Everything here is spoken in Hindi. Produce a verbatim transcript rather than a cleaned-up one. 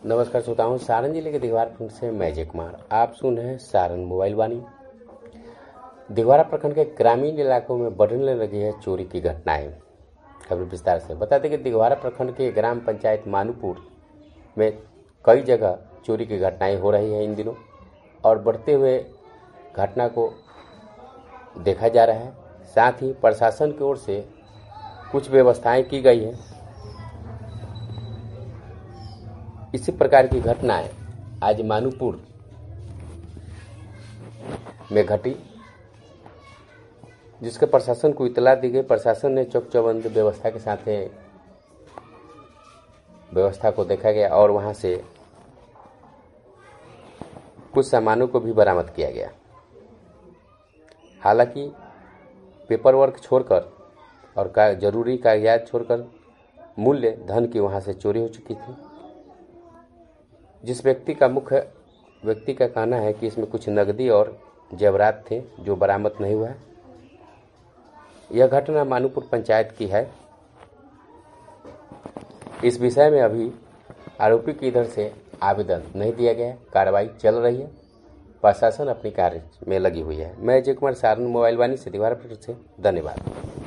नमस्कार श्रोताओं, सारण जिले के दिघवारा प्रखंड से मैं जय कुमार। आप सुन रहे हैं सारण मोबाइल वाणी। दिघवारा प्रखंड के ग्रामीण इलाकों में बढ़ने लगी है चोरी की घटनाएं। खबर विस्तार से बता दें कि दिघवारा प्रखंड के ग्राम पंचायत मानूपुर में कई जगह चोरी की घटनाएं हो रही है इन दिनों, और बढ़ते हुए घटना को देखा जा रहा है। साथ ही प्रशासन की ओर से कुछ व्यवस्थाएं की गई है। इसी प्रकार की घटनाएं आज मानूपुर में घटी, जिसके प्रशासन को इतला दी गई। प्रशासन ने चौक चौबंद व्यवस्था के साथ व्यवस्था को देखा गया और वहां से कुछ सामानों को भी बरामद किया गया। हालांकि पेपर वर्क छोड़कर और का जरूरी कागजात छोड़कर मूल्य धन की वहां से चोरी हो चुकी थी। जिस व्यक्ति का मुख्य व्यक्ति का कहना है कि इसमें कुछ नकदी और जेवरात थे जो बरामद नहीं हुआ है। यह घटना मानूपुर पंचायत की है। इस विषय में अभी आरोपी की इधर से आवेदन नहीं दिया गया है। कार्रवाई चल रही है, प्रशासन अपनी कार्य में लगी हुई है। मैं जय कुमार, सारण मोबाइल वाणी से दिघवारा प्रखंड से। धन्यवाद।